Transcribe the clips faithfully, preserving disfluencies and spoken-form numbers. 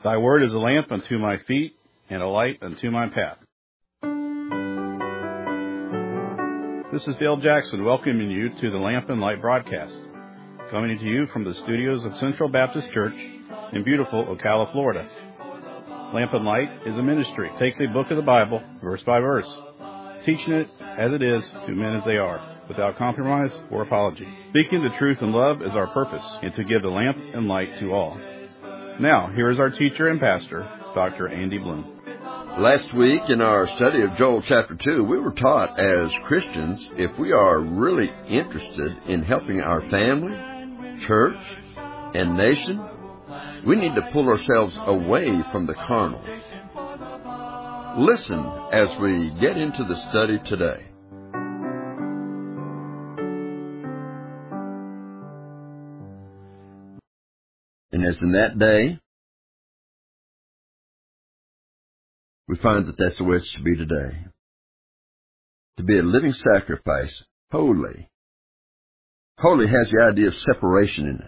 Thy word is a lamp unto my feet and a light unto my path. This is Dale Jackson welcoming you to the Lamp and Light broadcast, coming to you from the studios of Central Baptist Church in beautiful Ocala, Florida. Lamp and Light is a ministry. It takes a book of the Bible, verse by verse, teaching it as it is to men as they are, without compromise or apology. Speaking the truth in love is our purpose, and to give the lamp and light to all. Now, here is our teacher and pastor, Doctor Andy Bloom. Last week in our study of Joel chapter two, we were taught as Christians, if we are really interested in helping our family, church, and nation, we need to pull ourselves away from the carnal. Listen as we get into the study today. And as in that day, we find that that's the way it should be today. To be a living sacrifice, holy. Holy has the idea of separation in it.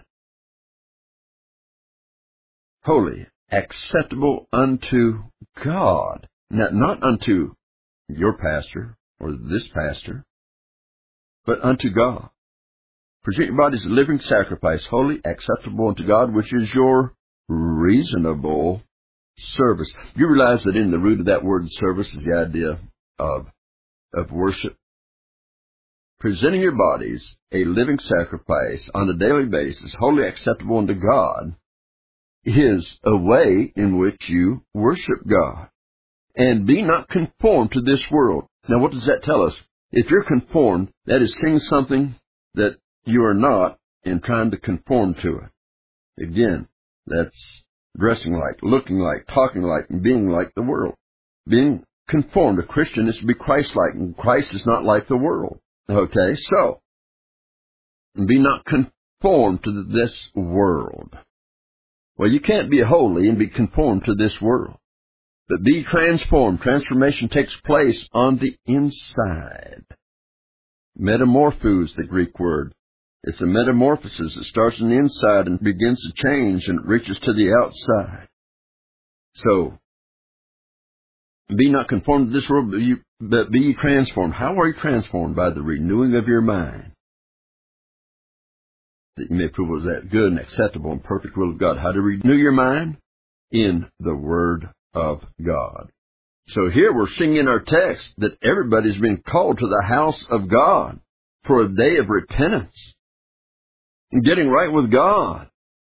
Holy, acceptable unto God. Now, not unto your pastor or this pastor, but unto God. Present your body as a living sacrifice, holy, acceptable unto God, which is your reasonable service. You realize that in the root of that word service is the idea of, of worship. Presenting your bodies a living sacrifice on a daily basis, wholly acceptable unto God, is a way in which you worship God. And be not conformed to this world. Now, what does that tell us? If you're conformed, that is seeing something that you are not and trying to conform to it. Again, that's dressing like, looking like, talking like, and being like the world. Being conformed, a Christian is to be Christ-like, and Christ is not like the world. Okay, so, be not conformed to this world. Well, you can't be holy and be conformed to this world. But be transformed. Transformation takes place on the inside. Metamorphose, the Greek word. It's a metamorphosis. It starts on the inside and begins to change and reaches to the outside. So, be not conformed to this world, but, you, but be transformed. How are you transformed? By the renewing of your mind, that you may prove what is that good and acceptable and perfect will of God. How to renew your mind? In the Word of God. So here we're seeing in our text that everybody's been called to the house of God for a day of repentance and getting right with God.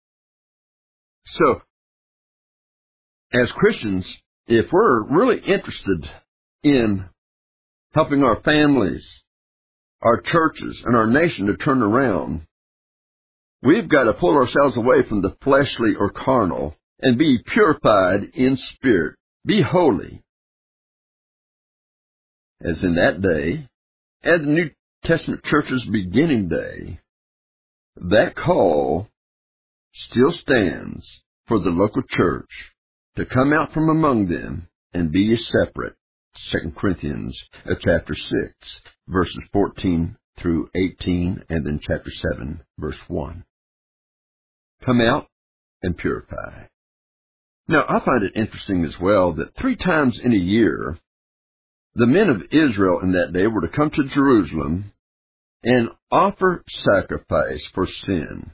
So, as Christians, if we're really interested in helping our families, our churches, and our nation to turn around, we've got to pull ourselves away from the fleshly or carnal and be purified in spirit. Be holy. As in that day, at the New Testament church's beginning day, that call still stands for the local church to come out from among them and be ye separate. Second Corinthians uh, chapter six, verses fourteen through eighteen, and then chapter seven, verse one. Come out and purify. Now, I find it interesting as well that three times in a year, the men of Israel in that day were to come to Jerusalem and offer sacrifice for sin.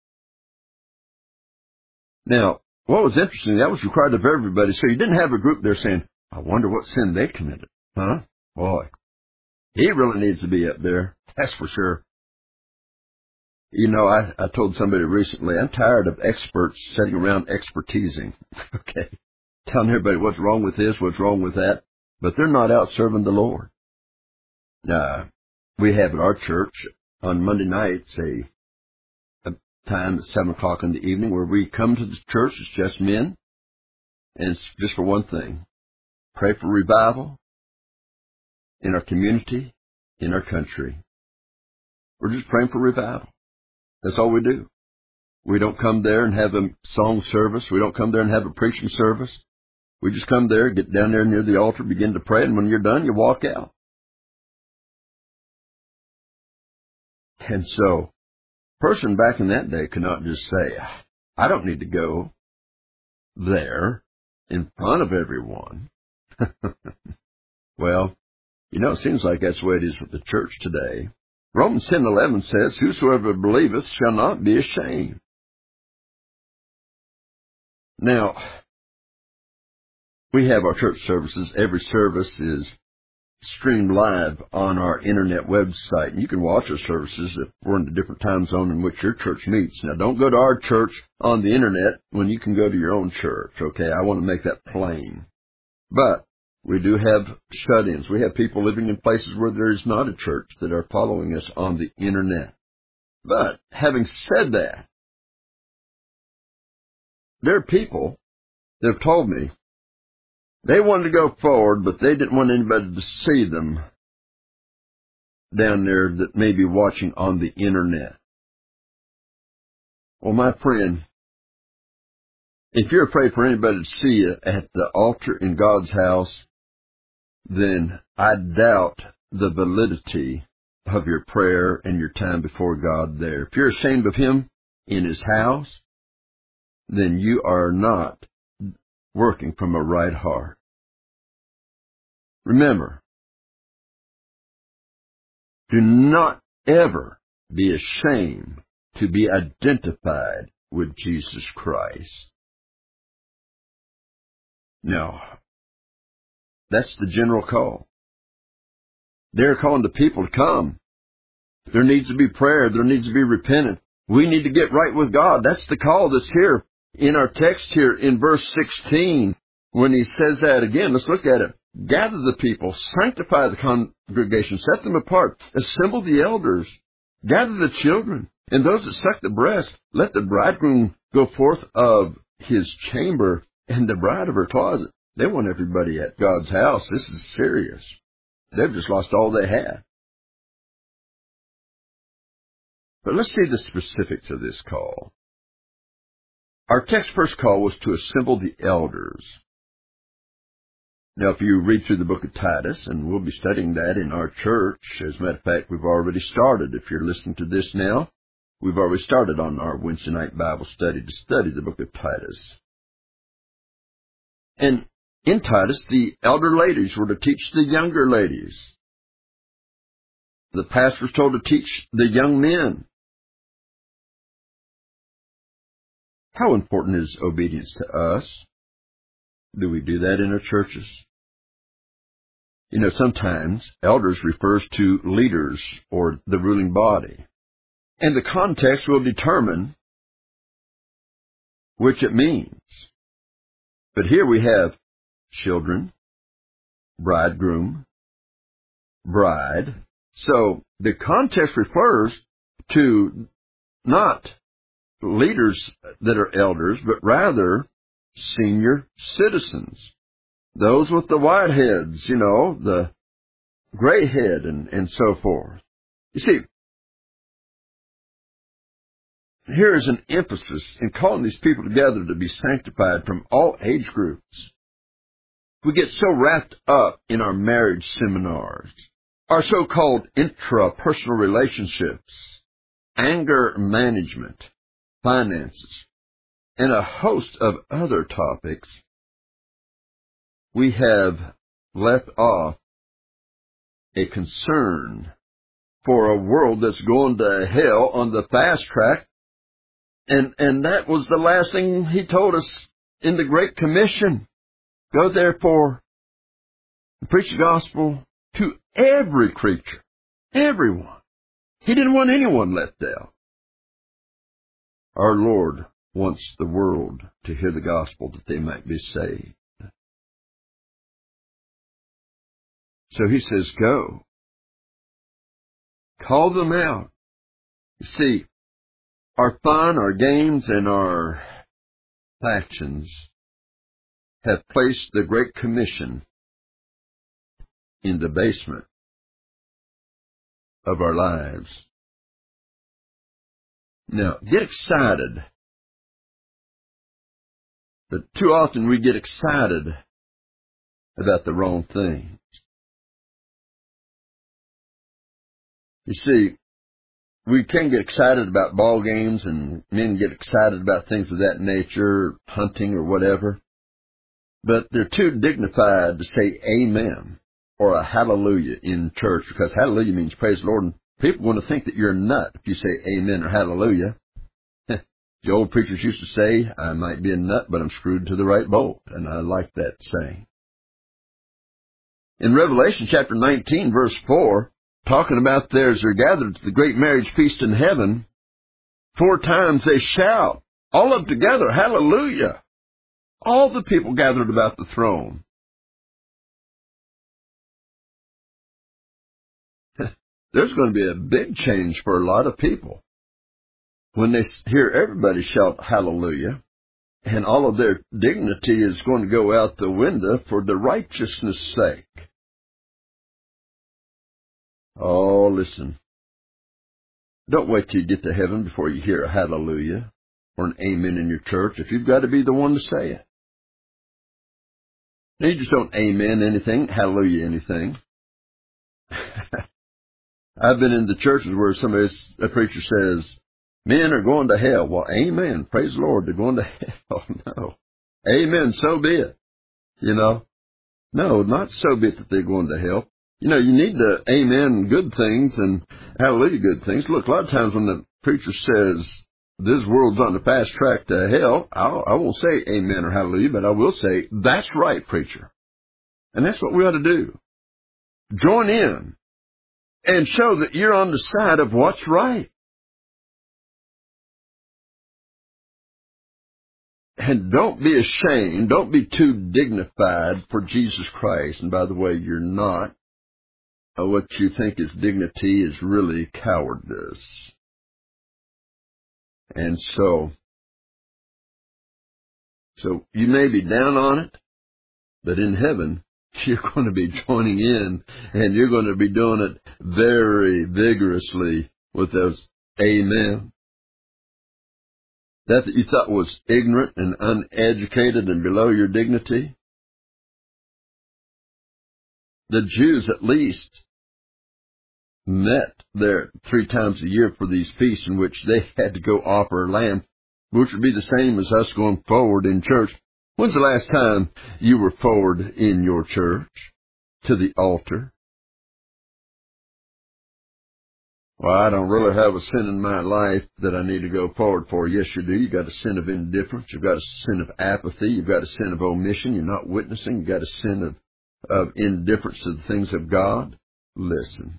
Now, what was interesting, that was required of everybody, so you didn't have a group there saying, I wonder what sin they committed. Huh? Boy, he really needs to be up there, that's for sure. You know, I, I told somebody recently, I'm tired of experts sitting around expertising, okay, telling everybody what's wrong with this, what's wrong with that, but they're not out serving the Lord. Uh, we have at our church on Monday nights a, a time at seven o'clock in the evening where we come to the church, it's just men, and it's just for one thing, pray for revival in our community, in our country. We're just praying for revival. That's all we do. We don't come there and have a song service. We don't come there and have a preaching service. We just come there, get down there near the altar, begin to pray, and when you're done, you walk out. And so, a person back in that day could not just say, I don't need to go. there in front of everyone. Well, you know, it seems like that's the way it is with the church today. Romans ten eleven says, whosoever believeth shall not be ashamed. Now, we have our church services. Every service is streamed live on our internet website. And you can watch our services if we're in a different time zone in which your church meets. Now, don't go to our church on the internet when you can go to your own church, okay? I want to make that plain. But we do have shut-ins. We have people living in places where there is not a church that are following us on the internet. But having said that, there are people that have told me they wanted to go forward, but they didn't want anybody to see them down there that may be watching on the internet. Well, my friend, if you're afraid for anybody to see you at the altar in God's house, then I doubt the validity of your prayer and your time before God there. If you're ashamed of Him in His house, then you are not working from a right heart. Remember, do not ever be ashamed to be identified with Jesus Christ. Now, that's the general call. They're calling the people to come. There needs to be prayer. There needs to be repentance. We need to get right with God. That's the call that's here in our text here in verse sixteen. When he says that again, let's look at it. Gather the people, sanctify the congregation, set them apart, assemble the elders, gather the children, and those that suck the breast. Let the bridegroom go forth of his chamber and the bride of her closet. They want everybody at God's house. This is serious. They've just lost all they had. But let's see the specifics of this call. Our text first call was to assemble the elders. Now, if you read through the book of Titus, and we'll be studying that in our church, as a matter of fact, we've already started. If you're listening to this now, we've already started on our Wednesday night Bible study to study the book of Titus. And in Titus, the elder ladies were to teach the younger ladies. The pastor was told to teach the young men. How important is obedience to us? Do we do that in our churches? You know, sometimes elders refers to leaders or the ruling body. And the context will determine which it means. But here we have children, bridegroom, bride. So the context refers to not leaders that are elders, but rather senior citizens. Those with the white heads, you know, the gray head and, and so forth. You see, here is an emphasis in calling these people together to be sanctified from all age groups. We get so wrapped up in our marriage seminars, our so-called intrapersonal relationships, anger management, finances, and a host of other topics. We have left off a concern for a world that's going to hell on the fast track. And, and that was the last thing he told us in the Great Commission. Go therefore and preach the gospel to every creature, everyone. He didn't want anyone left out. Our Lord wants the world to hear the gospel that they might be saved. So he says, go. Call them out. You see, our fun, our games, and our factions have placed the Great Commission in the basement of our lives. Now, get excited. But too often we get excited about the wrong things. You see, we can get excited about ball games, and men get excited about things of that nature, hunting or whatever. But they're too dignified to say amen or a hallelujah in church, because hallelujah means praise the Lord, and people are going to think that you're a nut if you say amen or hallelujah. The old preachers used to say, I might be a nut, but I'm screwed to the right bolt, and I like that saying. In Revelation chapter nineteen, verse four, talking about theirs are gathered to the great marriage feast in heaven, four times they shout, all up together, hallelujah. All the people gathered about the throne. There's going to be a big change for a lot of people when they hear everybody shout hallelujah, and all of their dignity is going to go out the window for the righteousness' sake. Oh, listen. Don't wait till you get to heaven before you hear a hallelujah or an amen in your church, if you've got to be the one to say it. Now, you just don't amen anything, hallelujah anything. I've been in the churches where somebody, a preacher says, men are going to hell. Well, amen. Praise the Lord. They're going to hell. No. Amen. So be it. You know. No, not so be it that they're going to hell. You know, you need to amen good things and hallelujah good things. Look, a lot of times when the preacher says this world's on the fast track to hell, I'll, I won't say amen or hallelujah, but I will say, that's right, preacher. And that's what we ought to do. Join in and show that you're on the side of what's right. And don't be ashamed. Don't be too dignified for Jesus Christ. And by the way, you're not. What you think is dignity is really cowardice. And so, so you may be down on it, but in heaven, you're going to be joining in, and you're going to be doing it very vigorously with those amen. That that you thought was ignorant and uneducated and below your dignity. The Jews at least met there three times a year for these feasts in which they had to go offer a lamb, which would be the same as us going forward in church. When's the last time you were forward in your church to the altar? Well, I don't really have a sin in my life that I need to go forward for. Yes, you do. You've got a sin of indifference. You've got a sin of apathy. You've got a sin of omission. You're not witnessing. You've got a sin of, of indifference to the things of God. Listen.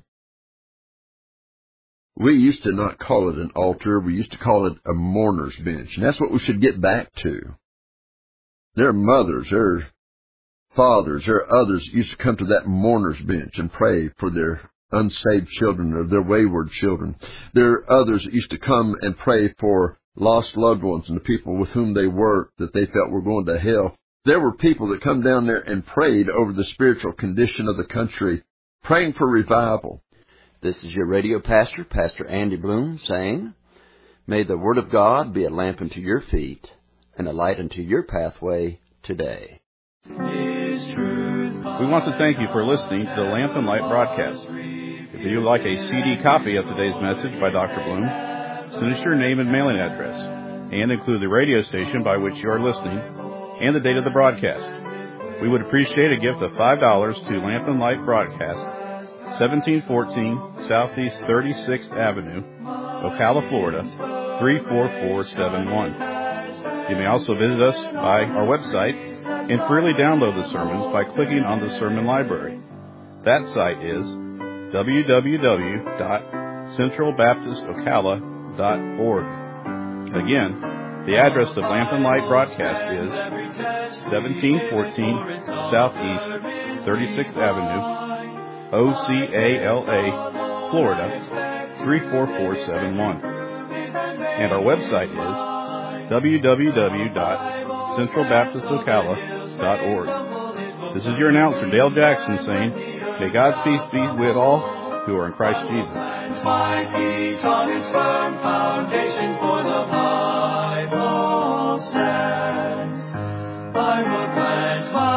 We used to not call it an altar. We used to call it a mourner's bench. And that's what we should get back to. Their mothers, their fathers, their others used to come to that mourner's bench and pray for their unsaved children or their wayward children. There are others that used to come and pray for lost loved ones and the people with whom they worked that they felt were going to hell. There were people that come down there and prayed over the spiritual condition of the country, praying for revival. This is your radio pastor, Pastor Andy Bloom, saying, may the Word of God be a lamp unto your feet and a light unto your pathway today. We want to thank you for listening to the Lamp and Light broadcast. If you would like a C D copy of today's message by Doctor Bloom, send us your name and mailing address, and include the radio station by which you are listening and the date of the broadcast. We would appreciate a gift of five dollars to Lamp and Light Broadcast, seventeen fourteen Southeast thirty-sixth Avenue, Ocala, Florida, three four four seven one. You may also visit us by our website and freely download the sermons by clicking on the sermon library. That site is w w w dot central baptist ocala dot org. Again, the address of Lamp and Light Broadcast is seventeen fourteen Southeast thirty-sixth Avenue, O C A L A, Florida, three four four seven one. And our website is w w w dot central baptist ocala dot org. This is your announcer, Dale Jackson, saying, may God's peace be with all who are in Christ Jesus. My feet on His firm foundation, for the Bible stands. I will plant my